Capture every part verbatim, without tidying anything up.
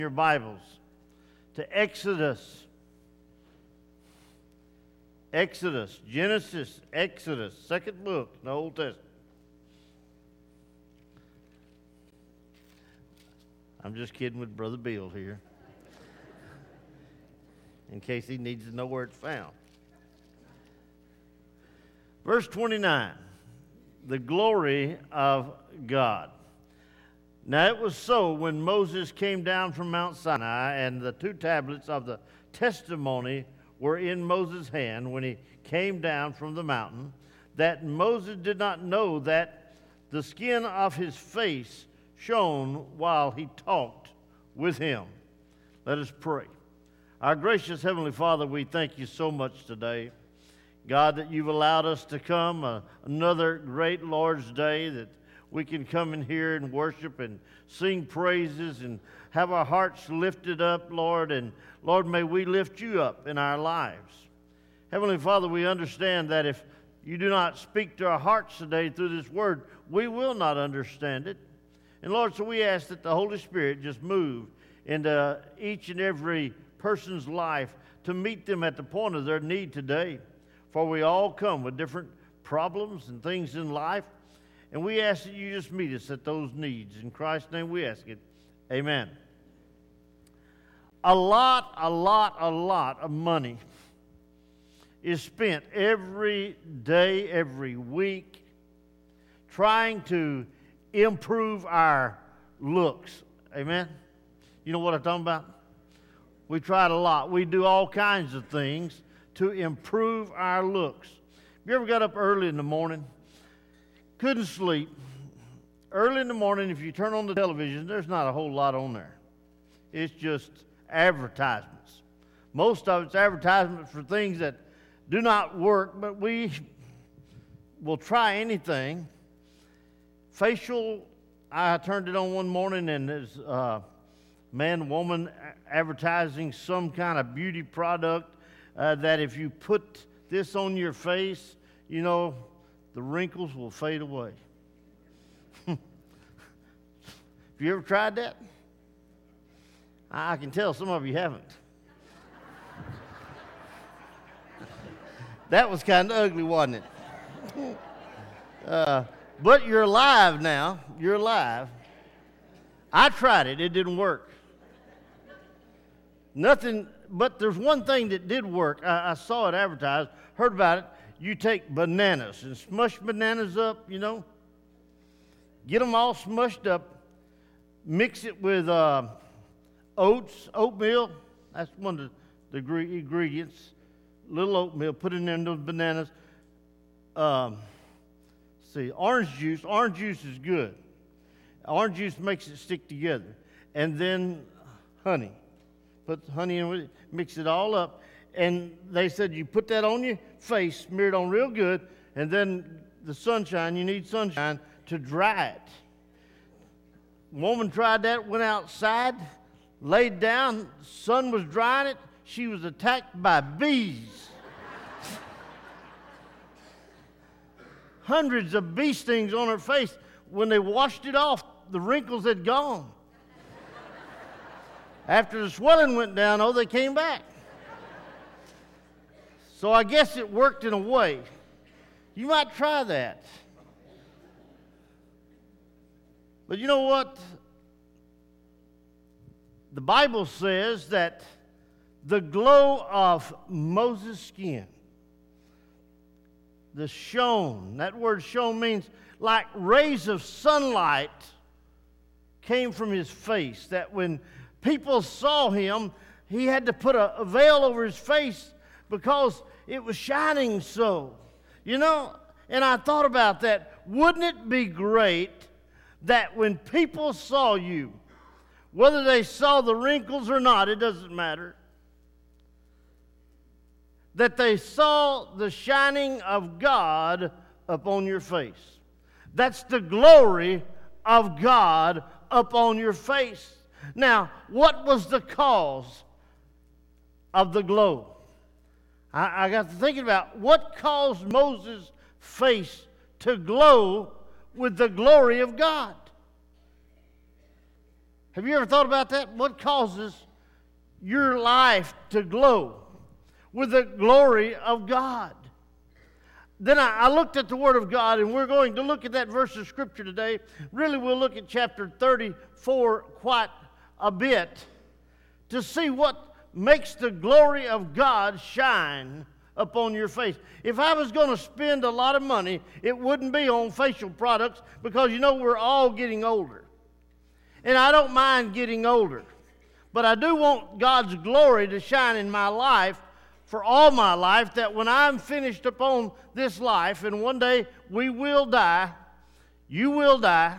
your Bibles to Exodus. Exodus, Genesis, Exodus, second book in the Old Testament. I'm just kidding with Brother Bill here, in case he needs to know where it's found. Verse twenty-nine, the glory of God. Now it was so when Moses came down from Mount Sinai, and the two tablets of the testimony were in Moses' hand when he came down from the mountain, that Moses did not know that the skin of his face shone while he talked with him. Let us pray. Our gracious Heavenly Father, we thank you so much today, God, that you've allowed us to come uh, another great Lord's Day, that we can come in here and worship and sing praises and have our hearts lifted up, Lord. And Lord, may we lift you up in our lives. Heavenly Father, we understand that if you do not speak to our hearts today through this word, we will not understand it. And Lord, so we ask that the Holy Spirit just move into each and every person's life to meet them at the point of their need today. For we all come with different problems and things in life. And we ask that you just meet us at those needs. In Christ's name we ask it. Amen. A lot, a lot, a lot of money is spent every day, every week, trying to improve our looks. Amen? You know what I'm talking about? We try it a lot. We do all kinds of things to improve our looks. You ever got up early in the morning? Couldn't sleep. Early in the morning, if you turn on the television, there's not a whole lot on there. It's just advertisements. Most of it's advertisements for things that do not work, but we will try anything. Facial, I turned it on one morning, and there's a man, woman advertising some kind of beauty product uh, that if you put this on your face, you know, the wrinkles will fade away. Have you ever tried that? I can tell some of you haven't. That was kind of ugly, wasn't it? uh, but you're alive now. You're alive. I tried it. It didn't work. Nothing, but there's one thing that did work. I, I saw it advertised, heard about it. You take bananas and smush bananas up, you know. Get them all smushed up. Mix it with uh, oats, oatmeal. That's one of the, the ingredients. Little oatmeal. Put in there those bananas. Um, see, orange juice. Orange juice is good. Orange juice makes it stick together. And then honey. Put the honey in with it. Mix it all up. And they said you put that on your face, smear it on real good, and then the sunshine, you need sunshine to dry it. Woman tried that, went outside, laid down, sun was drying it, she was attacked by bees. Hundreds of bee stings on her face. When they washed it off, the wrinkles had gone. After the swelling went down, oh, they came back. So I guess it worked in a way. You might try that. But you know what? The Bible says that the glow of Moses' skin, the shone, that word shone means like rays of sunlight came from his face, that when people saw him, he had to put a, a veil over his face because it was shining so. You know, and I thought about that. Wouldn't it be great that when people saw you, whether they saw the wrinkles or not, it doesn't matter, that they saw the shining of God upon your face? That's the glory of God upon your face. Now, what was the cause of the glow? I, I got to thinking about what caused Moses' face to glow with the glory of God. Have you ever thought about that? What causes your life to glow with the glory of God? Then I, I looked at the Word of God, and we're going to look at that verse of Scripture today. Really, we'll look at chapter thirty-four quite a bit to see what makes the glory of God shine upon your face. If I was going to spend a lot of money, it wouldn't be on facial products, because you know we're all getting older. And I don't mind getting older, but I do want God's glory to shine in my life for all my life, that when I'm finished upon this life, and one day we will die, you will die,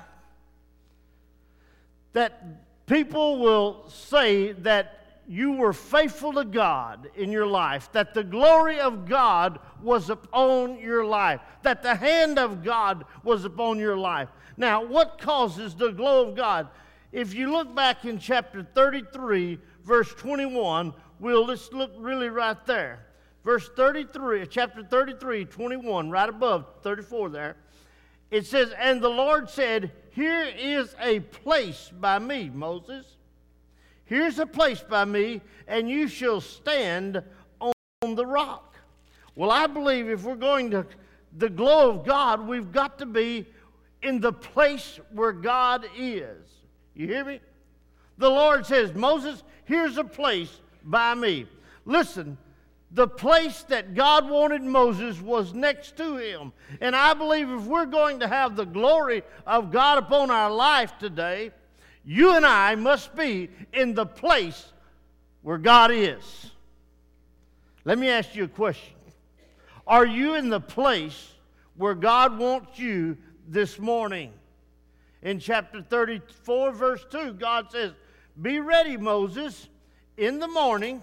that people will say that you were faithful to God in your life, that the glory of God was upon your life, that the hand of God was upon your life. Now, what causes the glow of God? If you look back in chapter thirty-three, verse twenty-one, we'll just look really right there. Verse thirty-three, chapter thirty-three, twenty-one, right above thirty-four there. It says, "And the Lord said, Here is a place by me, Moses. Here's a place by me, and you shall stand on the rock." Well, I believe if we're going to the glow of God, we've got to be in the place where God is. You hear me? The Lord says, "Moses, here's a place by me." Listen, the place that God wanted Moses was next to him. And I believe if we're going to have the glory of God upon our life today, you and I must be in the place where God is. Let me ask you a question. Are you in the place where God wants you this morning? In chapter thirty-four, verse two, God says, "Be ready, Moses, in the morning,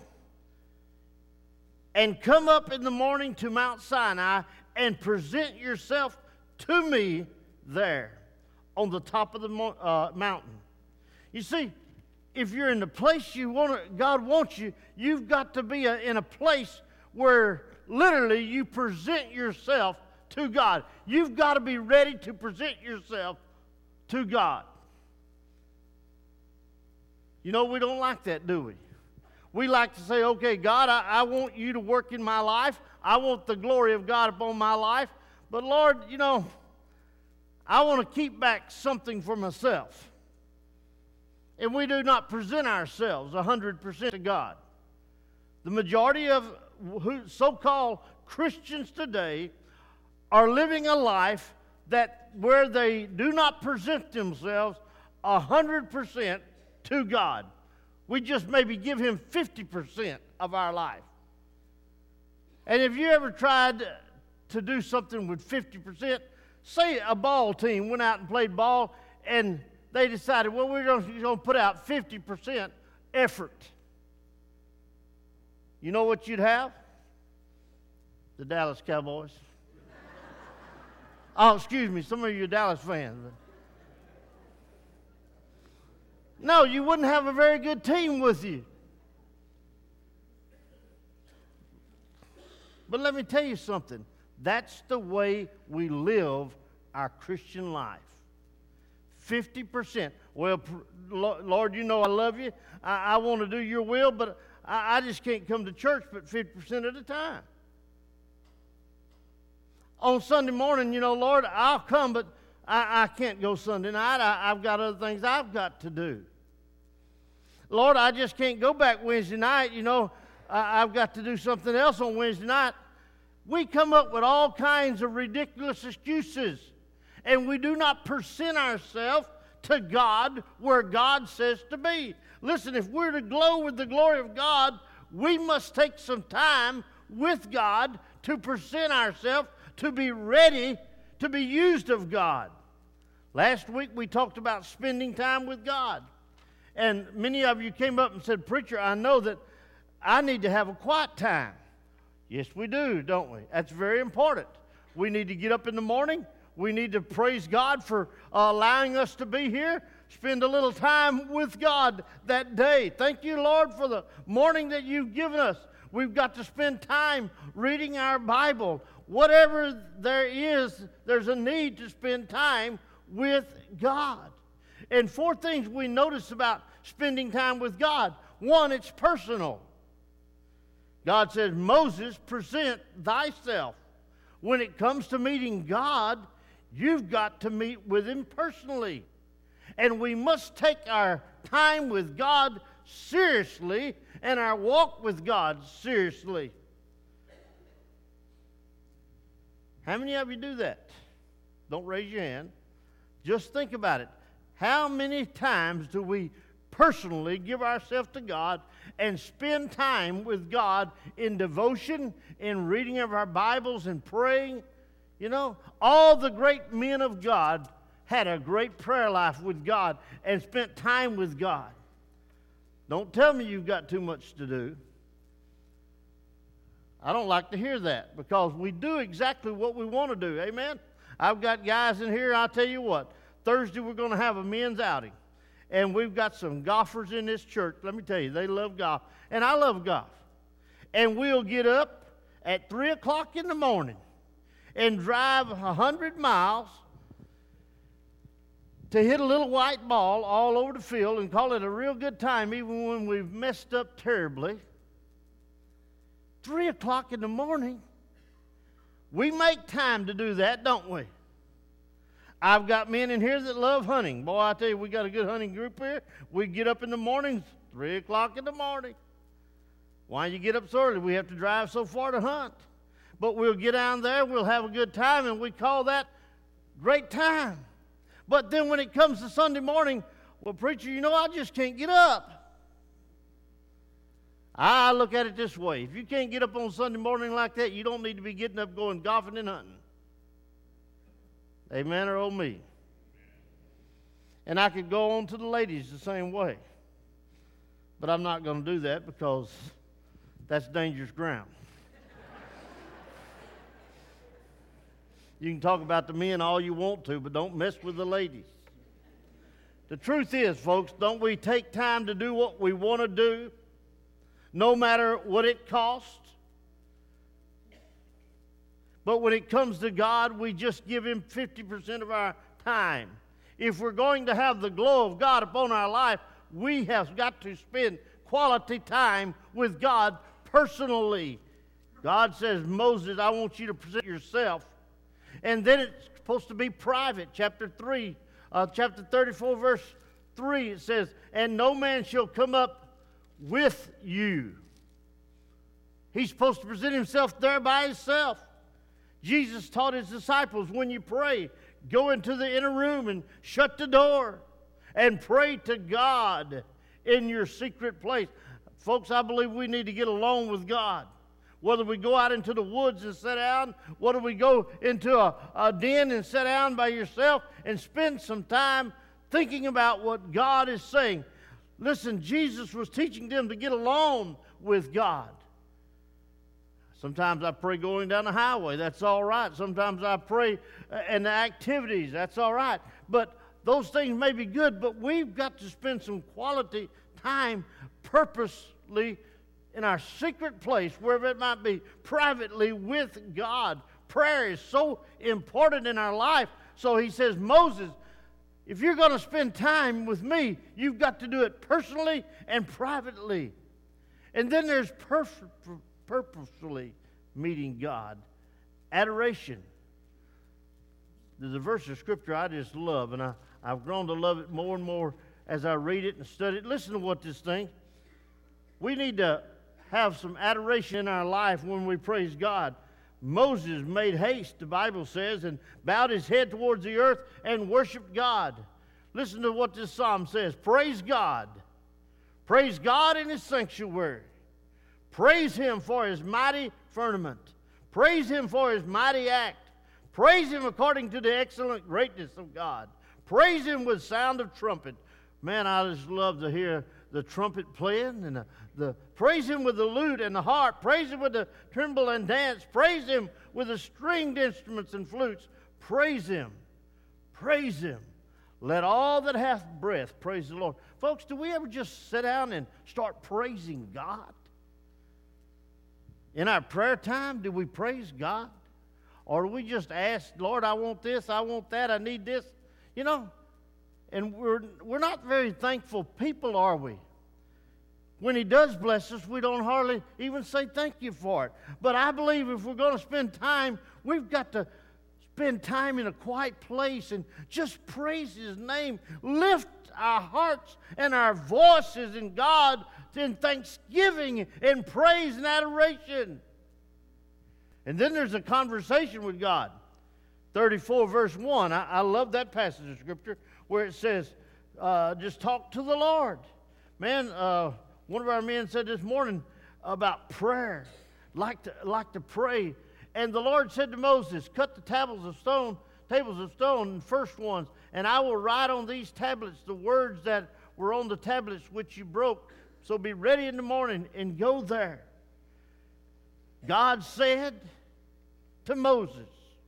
and come up in the morning to Mount Sinai, and present yourself to me there on the top of the uh, mountain." You see, if you're in the place you want to, God wants you, you've got to be a, in a place where literally you present yourself to God. You've got to be ready to present yourself to God. You know, we don't like that, do we? We like to say, "Okay, God, I, I want you to work in my life. I want the glory of God upon my life. But Lord, you know, I want to keep back something for myself." And we do not present ourselves one hundred percent to God. The majority of who, so-called Christians today are living a life that where they do not present themselves one hundred percent to God. We just maybe give Him fifty percent of our life. And if you ever tried to do something with fifty percent, say a ball team went out and played ball, and they decided, well, we're going to put out fifty percent effort. You know what you'd have? The Dallas Cowboys. Oh, excuse me, some of you are Dallas fans. No, you wouldn't have a very good team with you. But let me tell you something. That's the way we live our Christian life. fifty percent. Well, Lord, you know I love you. I, I want to do your will, but I, I just can't come to church but fifty percent of the time. On Sunday morning, you know, Lord, I'll come, but I, I can't go Sunday night. I, I've got other things I've got to do. Lord, I just can't go back Wednesday night. You know, I, I've got to do something else on Wednesday night. We come up with all kinds of ridiculous excuses, and we do not present ourselves to God where God says to be. Listen, if we're to glow with the glory of God, we must take some time with God to present ourselves, to be ready to be used of God. Last week we talked about spending time with God. And many of you came up and said, "Preacher, I know that I need to have a quiet time." Yes, we do, don't we? That's very important. We need to get up in the morning. We need to praise God for uh, allowing us to be here. Spend a little time with God that day. Thank you, Lord, for the morning that you've given us. We've got to spend time reading our Bible. Whatever there is, there's a need to spend time with God. And four things we notice about spending time with God. One, it's personal. God says, Moses, present thyself. When it comes to meeting God, you've got to meet with Him personally. And we must take our time with God seriously and our walk with God seriously. How many of you do that? Don't raise your hand. Just think about it. How many times do we personally give ourselves to God and spend time with God in devotion, in reading of our Bibles and praying? You know, all the great men of God had a great prayer life with God and spent time with God. Don't tell me you've got too much to do. I don't like to hear that, because we do exactly what we want to do. Amen? I've got guys in here, I'll tell you what. Thursday we're going to have a men's outing. And we've got some golfers in this church. Let me tell you, they love golf. And I love golf. And we'll get up at three o'clock in the morning and drive one hundred miles to hit a little white ball all over the field and call it a real good time, even when we've messed up terribly. Three o'clock in the morning. We make time to do that, don't we? I've got men in here that love hunting. Boy, I tell you, we got a good hunting group here. We get up in the mornings, three o'clock in the morning. Why you get up so early? We have to drive so far to hunt. But we'll get down there, we'll have a good time, and we call that great time. But then when it comes to Sunday morning, well, preacher, you know, I just can't get up. I look at it this way. If you can't get up on Sunday morning like that, you don't need to be getting up going golfing and hunting. Amen or oh me. And I could go on to the ladies the same way. But I'm not going to do that, because that's dangerous ground. You can talk about the men all you want to, but don't mess with the ladies. The truth is, folks, don't we take time to do what we want to do, no matter what it costs? But when it comes to God, we just give Him fifty percent of our time. If we're going to have the glow of God upon our life, we have got to spend quality time with God personally. God says, Moses, I want you to present yourself. And then it's supposed to be private. Chapter three, uh, chapter thirty-four, verse three, it says, and no man shall come up with you. He's supposed to present himself there by himself. Jesus taught his disciples, when you pray, go into the inner room and shut the door and pray to God in your secret place. Folks, I believe we need to get alone with God. Whether we go out into the woods and sit down, whether we go into a, a den and sit down by yourself and spend some time thinking about what God is saying. Listen, Jesus was teaching them to get alone with God. Sometimes I pray going down the highway. That's all right. Sometimes I pray in the activities. That's all right. But those things may be good, but we've got to spend some quality time purposely in our secret place, wherever it might be, privately with God. Prayer is so important in our life. So he says, Moses, if you're going to spend time with me, you've got to do it personally and privately. And then there's perf- purposefully meeting God. Adoration. There's a verse of Scripture I just love, and I, I've grown to love it more and more as I read it and study it. Listen to what this thing. We need to have some adoration in our life when we praise God. Moses made haste, the Bible says, and bowed his head towards the earth and worshiped God. Listen to what this psalm says. Praise God. Praise God in His sanctuary. Praise Him for His mighty firmament. Praise Him for His mighty act. Praise Him according to the excellent greatness of God. Praise Him with sound of trumpet. Man, I just love to hear the trumpet playing, and the, the praise Him with the lute and the harp. Praise Him with the timbrel and dance. Praise Him with the stringed instruments and flutes. Praise Him. Praise Him. Let all that hath breath praise the Lord. Folks, do we ever just sit down and start praising God? In our prayer time, do we praise God? Or do we just ask, Lord, I want this, I want that, I need this? You know, And we're, we're not very thankful people, are we? When He does bless us, we don't hardly even say thank you for it. But I believe if we're going to spend time, we've got to spend time in a quiet place and just praise His name. Lift our hearts and our voices in God in thanksgiving and praise and adoration. And then there's a conversation with God. thirty-four verse one. I, I love that passage of Scripture where it says, uh, just talk to the Lord. Man, uh, one of our men said this morning about prayer, like to, like to pray. And the Lord said to Moses, cut the tables of stone, tables of stone, the first ones, and I will write on these tablets the words that were on the tablets which you broke. So be ready in the morning and go there. God said to Moses.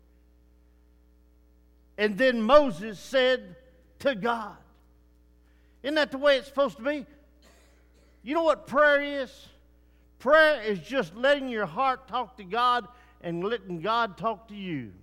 And then Moses said to God. Isn't that the way it's supposed to be? You know what prayer is? Prayer is just letting your heart talk to God and letting God talk to you.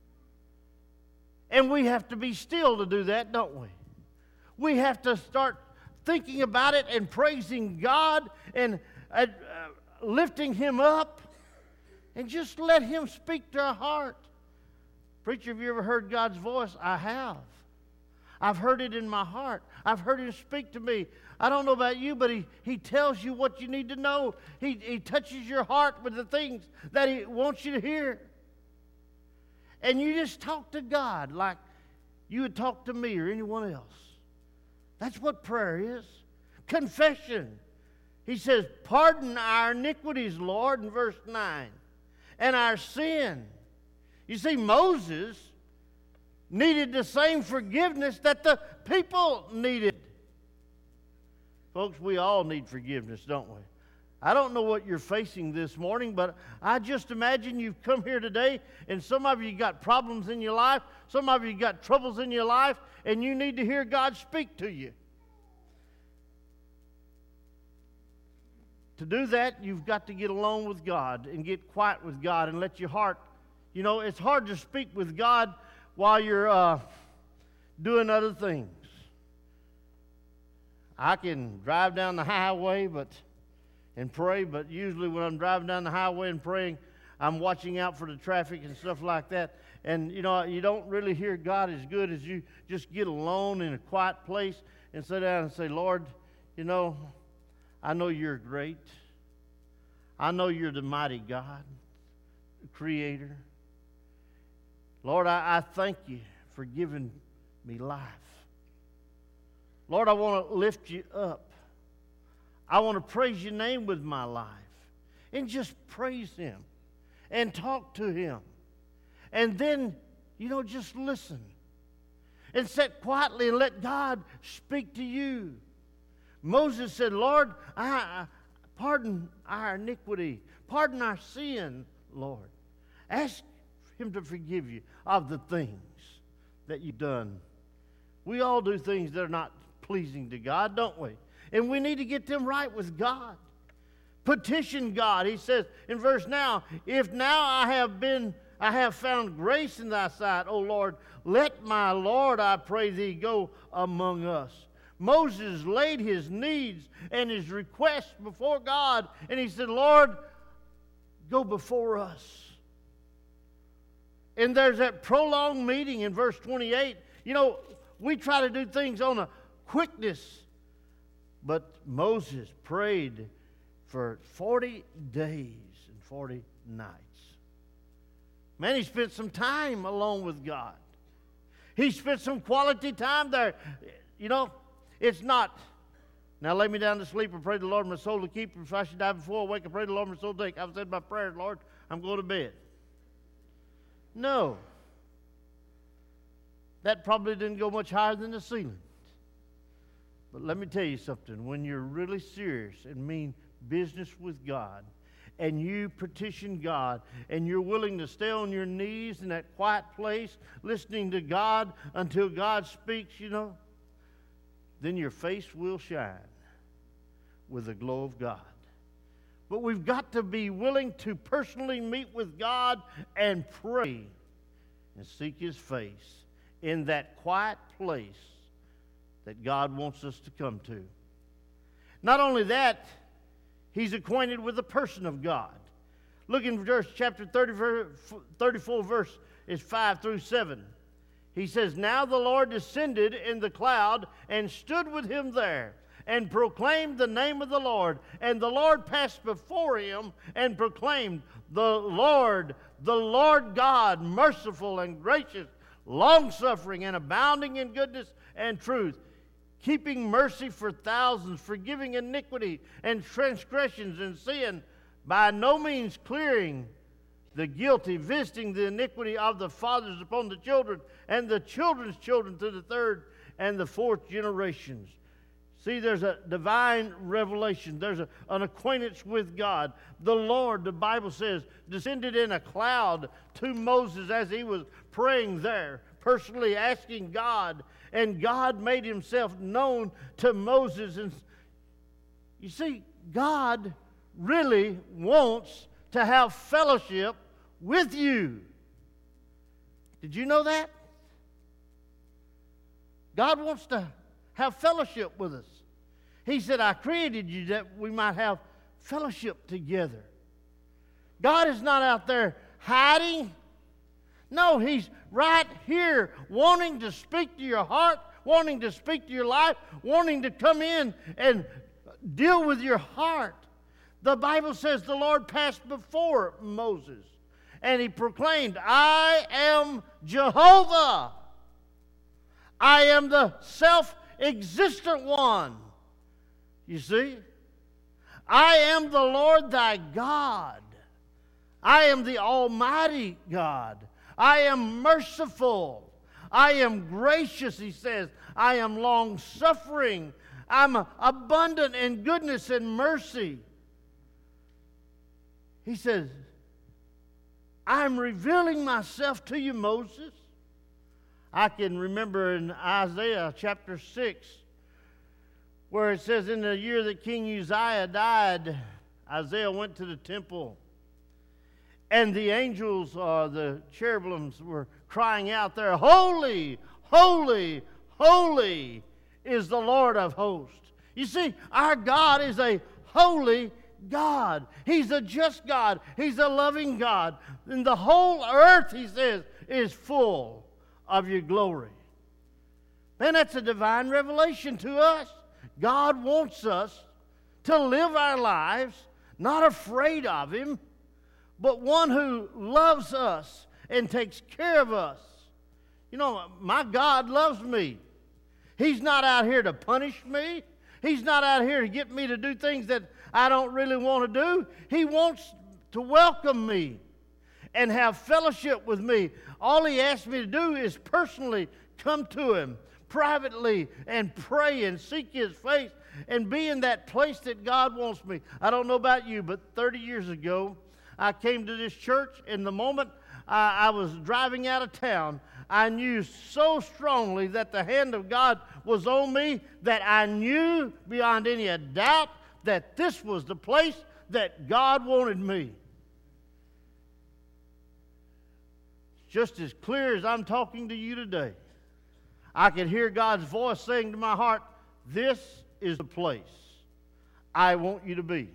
And we have to be still to do that, don't we? We have to start thinking about it and praising God and uh, uh, lifting Him up and just let Him speak to our heart. Preacher, have you ever heard God's voice? I have. I've heard it in my heart. I've heard Him speak to me. I don't know about you, but He, he tells you what you need to know. He, he touches your heart with the things that He wants you to hear. And you just talk to God like you would talk to me or anyone else. That's what prayer is. Confession. He says, pardon our iniquities, Lord, in verse nine, and our sin. You see, Moses needed the same forgiveness that the people needed. Folks, we all need forgiveness, don't we? I don't know what you're facing this morning, but I just imagine you've come here today and some of you got problems in your life, some of you got troubles in your life, and you need to hear God speak to you. To do that, you've got to get alone with God and get quiet with God and let your heart, you know, it's hard to speak with God while you're uh, doing other things. I can drive down the highway but and pray, but usually when I'm driving down the highway and praying, I'm watching out for the traffic and stuff like that. And, you know, you don't really hear God as good as you just get alone in a quiet place and sit down and say, Lord, you know, I know you're great. I know you're the mighty God, the Creator. Lord, I, I thank you for giving me life. Lord, I want to lift you up. I want to praise your name with my life. And just praise Him. And talk to Him. And then, you know, just listen. And sit quietly and let God speak to you. Moses said, Lord, I, I, pardon our iniquity. Pardon our sin, Lord. Ask Him to forgive you of the things that you've done. We all do things that are not pleasing to God, don't we? And we need to get them right with God. Petition God. He says in verse now, if now I have been, I have found grace in thy sight, O Lord, let my Lord, I pray thee, go among us. Moses laid his needs and his requests before God, and he said, Lord, go before us. And there's that prolonged meeting in verse twenty-eight. You know, we try to do things on a quickness, but Moses prayed for forty days and forty nights. Man, he spent some time alone with God. He spent some quality time there. You know, it's not, now lay me down to sleep and pray the Lord my soul to keep. If I should die before I wake, I pray the Lord my soul to take. I've said my prayers, Lord, I'm going to bed. No. That probably didn't go much higher than the ceiling. But let me tell you something. When you're really serious and mean business with God, and you petition God, and you're willing to stay on your knees in that quiet place, listening to God until God speaks, you know, then your face will shine with the glow of God. But we've got to be willing to personally meet with God and pray and seek His face in that quiet place that God wants us to come to. Not only that, he's acquainted with the person of God. Look in verse chapter thirty, thirty-four, verse is five through seven. He says, "Now the Lord descended in the cloud and stood with him there, and proclaimed the name of the Lord. And the Lord passed before him and proclaimed, The Lord, the Lord God, merciful and gracious, long-suffering and abounding in goodness and truth, keeping mercy for thousands, forgiving iniquity and transgressions and sin, by no means clearing the guilty, visiting the iniquity of the fathers upon the children, and the children's children to the third and the fourth generations." See, there's a divine revelation. There's a, an acquaintance with God. The Lord, the Bible says, descended in a cloud to Moses as he was praying there, personally asking God, and God made himself known to Moses. And you see, God really wants to have fellowship with you. Did you know that? God wants to have fellowship with us. He said, "I created you that we might have fellowship together." God is not out there hiding. No, he's right here wanting to speak to your heart, wanting to speak to your life, wanting to come in and deal with your heart. The Bible says the Lord passed before Moses and he proclaimed, "I am Jehovah. I am the self-existent one." You see? "I am the Lord thy God. I am the Almighty God. I am merciful. I am gracious," he says. "I am long-suffering. I'm abundant in goodness and mercy." He says, "I'm revealing myself to you, Moses." I can remember in Isaiah chapter six, where it says, in the year that King Uzziah died, Isaiah went to the temple, and the angels, or the cherubims, were crying out there, "Holy, holy, holy is the Lord of hosts." You see, our God is a holy God. He's a just God. He's a loving God. And the whole earth, he says, is full of your glory. Man, that's a divine revelation to us. God wants us to live our lives not afraid of him, but one who loves us and takes care of us. You know, my God loves me. He's not out here to punish me. He's not out here to get me to do things that I don't really want to do. He wants to welcome me and have fellowship with me. All he asks me to do is personally come to him privately and pray and seek his face and be in that place that God wants me. I don't know about you, but thirty years ago, I came to this church, and the moment I, I was driving out of town, I knew so strongly that the hand of God was on me that I knew beyond any doubt that this was the place that God wanted me. Just as clear as I'm talking to you today, I could hear God's voice saying to my heart, "This is the place I want you to be."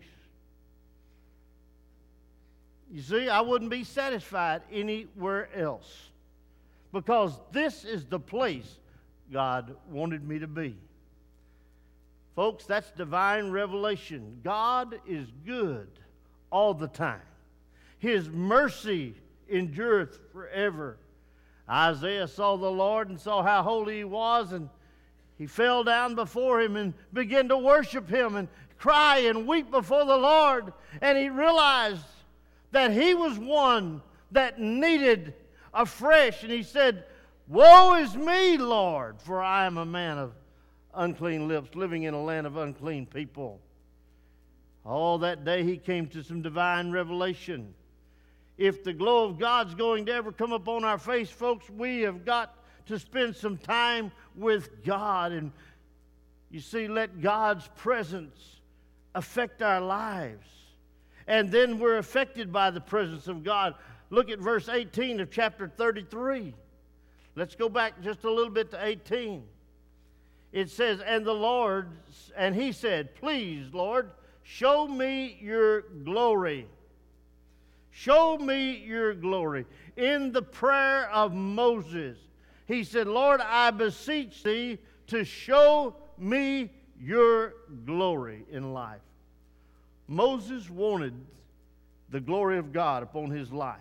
You see, I wouldn't be satisfied anywhere else, because this is the place God wanted me to be. Folks, that's divine revelation. God is good all the time. His mercy endureth forever. Isaiah saw the Lord and saw how holy he was, and he fell down before him and began to worship him and cry and weep before the Lord. And he realized that he was one that needed afresh. And he said, "Woe is me, Lord, for I am a man of unclean lips, living in a land of unclean people." All that day he came to some divine revelation. If the glow of God's going to ever come upon our face, folks, we have got to spend some time with God. And you see, let God's presence affect our lives. And then we're affected by the presence of God. Look at verse eighteen of chapter thirty-three. Let's go back just a little bit to eighteen. it says, and the Lord, and he said, please, Lord, show me your glory. Show me your glory. In the prayer of Moses, he said, Lord, I beseech thee to show me your glory in life. Moses wanted the glory of God upon his life.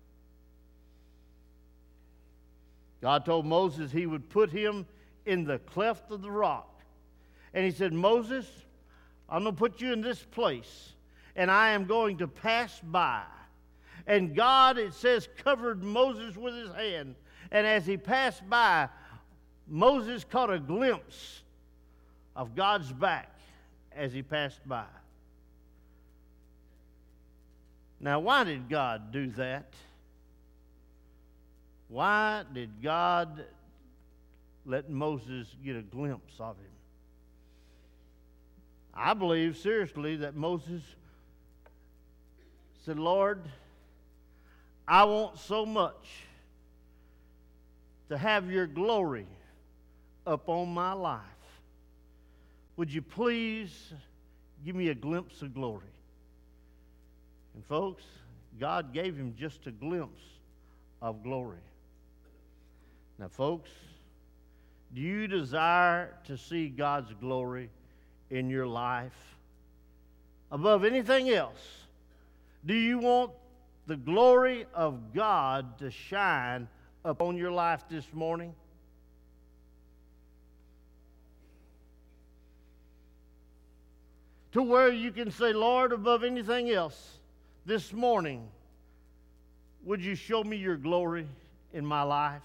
God told Moses he would put him in the cleft of the rock. And he said, Moses, I'm going to put you in this place, and I am going to pass by. And God, it says, covered Moses with his hand. And as he passed by, Moses caught a glimpse of God's back as he passed by. Now, why did God do that? Why did God let Moses get a glimpse of him? I believe seriously that Moses said, Lord, I want so much to have your glory upon my life. Would you please give me a glimpse of glory? And folks, God gave him just a glimpse of glory. Now, folks, do you desire to see God's glory in your life above anything else? Do you want the glory of God to shine upon your life this morning? To where you can say, Lord, above anything else, this morning, would you show me your glory in my life?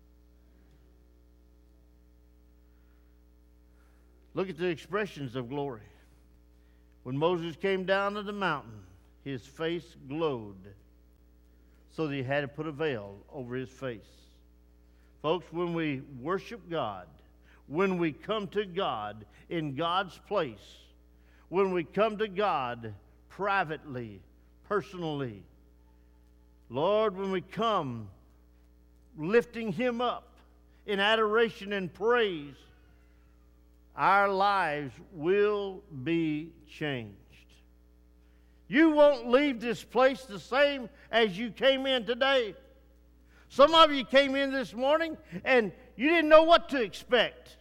Look at the expressions of glory. When Moses came down to the mountain, his face glowed, so that he had to put a veil over his face. Folks, when we worship God, when we come to God in God's place, when we come to God privately, personally, Lord, when we come lifting him up in adoration and praise, our lives will be changed. You won't leave this place the same as you came in today. Some of you came in this morning and you didn't know what to expect.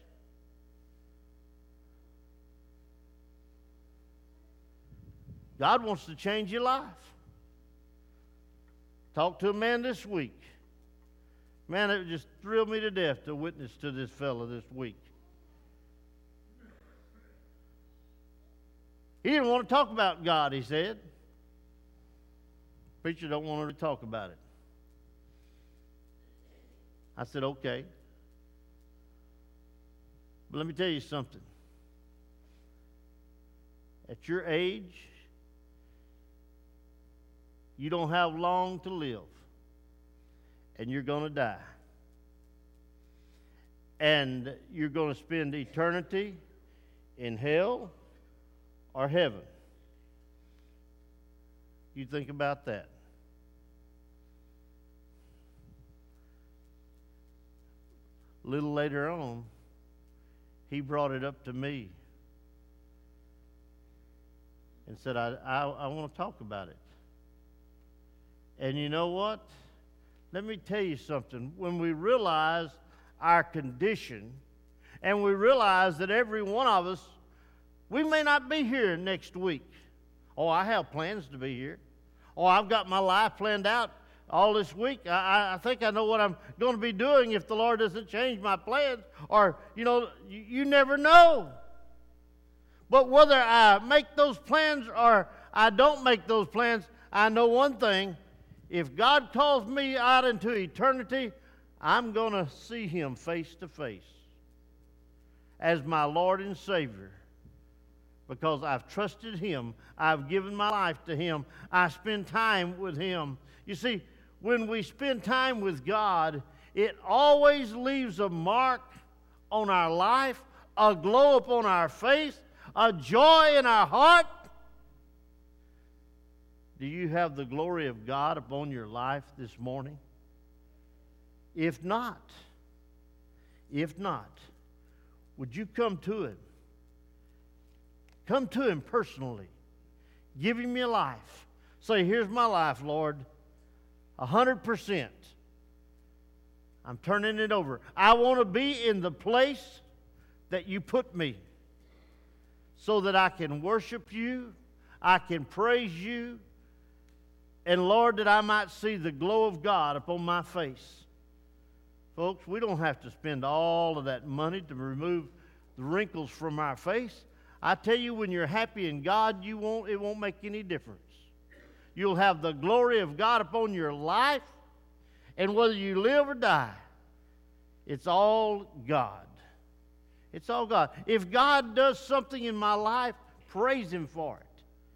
God wants to change your life. Talked to a man this week. Man, it just thrilled me to death to witness to this fellow this week. He didn't want to talk about God, he said. Preacher don't want her to talk about it. I said, okay. But let me tell you something. At your age, you don't have long to live. And you're going to die. And you're going to spend eternity in hell or heaven. You think about that. A little later on, he brought it up to me and said, I, I, I want to talk about it. And you know what? Let me tell you something. When we realize our condition and we realize that every one of us, we may not be here next week. Oh, I have plans to be here. Oh, I've got my life planned out all this week. I, I think I know what I'm going to be doing if the Lord doesn't change my plans. Or, you know, you, you never know. But whether I make those plans or I don't make those plans, I know one thing. If God calls me out into eternity, I'm going to see him face to face as my Lord and Savior. Because I've trusted him. I've given my life to him. I spend time with him. You see, when we spend time with God, it always leaves a mark on our life, a glow upon our face, a joy in our heart. Do you have the glory of God upon your life this morning? If not, if not, would you come to Him? Come to Him personally. Give Him your life. Say, here's my life, Lord. A hundred percent. I'm turning it over. I want to be in the place that you put me so that I can worship you, I can praise you, and Lord, that I might see the glow of God upon my face. Folks, we don't have to spend all of that money to remove the wrinkles from our face. I tell you, when you're happy in God, you won't, it won't make any difference. You'll have the glory of God upon your life, and whether you live or die, it's all God. It's all God. If God does something in my life, praise Him for it.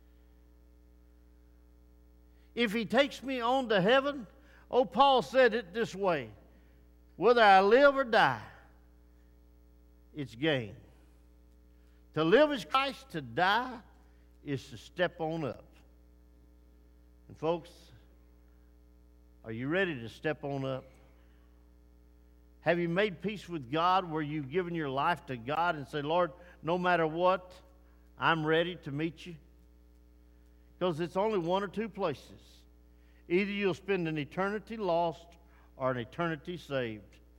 If He takes me on to heaven, oh, Paul said it this way, whether I live or die, it's gain. To live is Christ, to die is to step on up. And folks, are you ready to step on up? Have you made peace with God where you've given your life to God and say, Lord, no matter what, I'm ready to meet you? Because it's only one or two places. Either you'll spend an eternity lost or an eternity saved.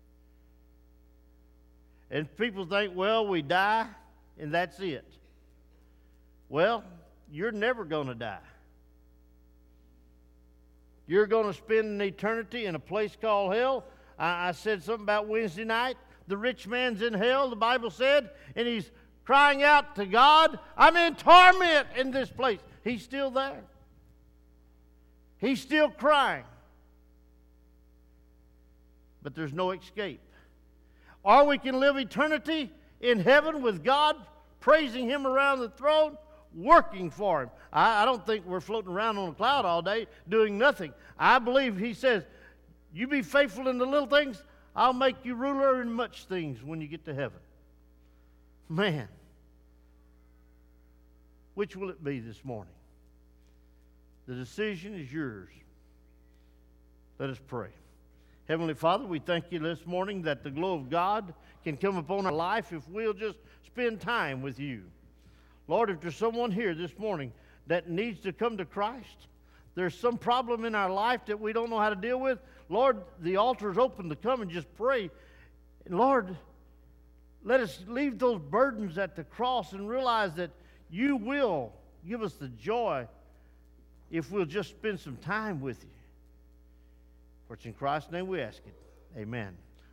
And people think, well, we die and that's it. Well, you're never going to die. You're going to spend an eternity in a place called hell. I, I said something about Wednesday night. The rich man's in hell, the Bible said, and he's crying out to God, I'm in torment in this place. He's still there. He's still crying. But there's no escape. Or we can live eternity in heaven with God, praising Him around the throne, working for Him. I, I don't think we're floating around on a cloud all day doing nothing. I believe He says, you be faithful in the little things, I'll make you ruler in much things when you get to heaven. Man, which will it be this morning? The decision is yours. Let us pray. Heavenly Father, we thank you this morning that the glow of God can come upon our life if we'll just spend time with you. Lord, if there's someone here this morning that needs to come to Christ, there's some problem in our life that we don't know how to deal with, Lord, the altar is open to come and just pray. And Lord, let us leave those burdens at the cross and realize that you will give us the joy if we'll just spend some time with you. For it's in Christ's name we ask it. Amen.